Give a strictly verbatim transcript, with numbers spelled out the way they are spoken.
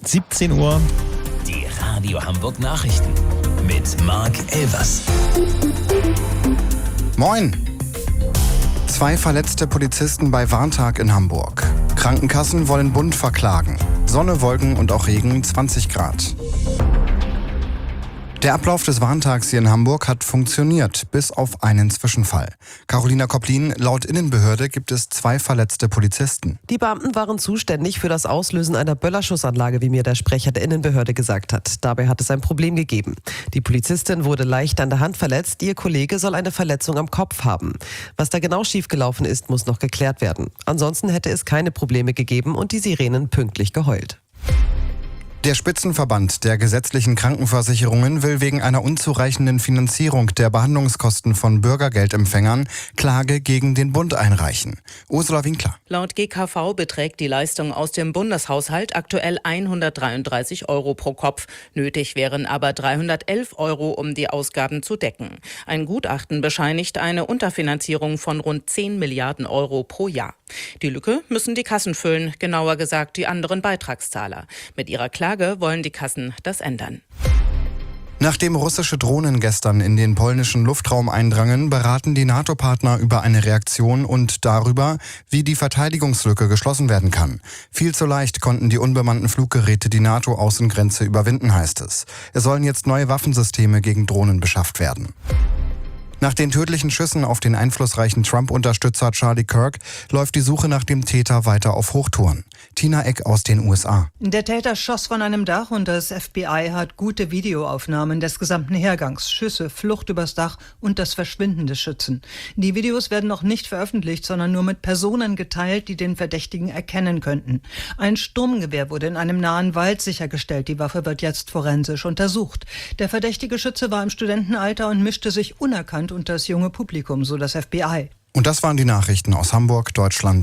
siebzehn Uhr. Die Radio Hamburg Nachrichten mit Marc Elvers. Moin! Zwei verletzte Polizisten bei Warntag in Hamburg. Krankenkassen wollen Bund verklagen. Sonne, Wolken und auch Regen, zwanzig Grad. Der Ablauf des Warntags hier in Hamburg hat funktioniert, bis auf einen Zwischenfall. Carolina Kopplin, laut Innenbehörde gibt es zwei verletzte Polizisten. Die Beamten waren zuständig für das Auslösen einer Böllerschussanlage, wie mir der Sprecher der Innenbehörde gesagt hat. Dabei hat es ein Problem gegeben. Die Polizistin wurde leicht an der Hand verletzt, ihr Kollege soll eine Verletzung am Kopf haben. Was da genau schiefgelaufen ist, muss noch geklärt werden. Ansonsten hätte es keine Probleme gegeben und die Sirenen pünktlich geheult. Der Spitzenverband der gesetzlichen Krankenversicherungen will wegen einer unzureichenden Finanzierung der Behandlungskosten von Bürgergeldempfängern Klage gegen den Bund einreichen. Ursula Winkler. Laut G K V beträgt die Leistung aus dem Bundeshaushalt aktuell hundertdreiunddreißig Euro pro Kopf. Nötig wären aber dreihundertelf Euro, um die Ausgaben zu decken. Ein Gutachten bescheinigt eine Unterfinanzierung von rund zehn Milliarden Euro pro Jahr. Die Lücke müssen die Kassen füllen, genauer gesagt die anderen Beitragszahler. Mit ihrer Klage wollen die Kassen das ändern. Nachdem russische Drohnen gestern in den polnischen Luftraum eindrangen, beraten die NATO-Partner über eine Reaktion und darüber, wie die Verteidigungslücke geschlossen werden kann. Viel zu leicht konnten die unbemannten Fluggeräte die NATO-Außengrenze überwinden, heißt es. Es sollen jetzt neue Waffensysteme gegen Drohnen beschafft werden. Nach den tödlichen Schüssen auf den einflussreichen Trump-Unterstützer Charlie Kirk läuft die Suche nach dem Täter weiter auf Hochtouren. Tina Eck aus den U S A. Der Täter schoss von einem Dach und das F B I hat gute Videoaufnahmen des gesamten Hergangs, Schüsse, Flucht übers Dach und das Verschwinden des Schützen. Die Videos werden noch nicht veröffentlicht, sondern nur mit Personen geteilt, die den Verdächtigen erkennen könnten. Ein Sturmgewehr wurde in einem nahen Wald sichergestellt. Die Waffe wird jetzt forensisch untersucht. Der verdächtige Schütze war im Studentenalter und mischte sich unerkannt unter das junge Publikum, so das F B I. Und das waren die Nachrichten aus Hamburg, Deutschland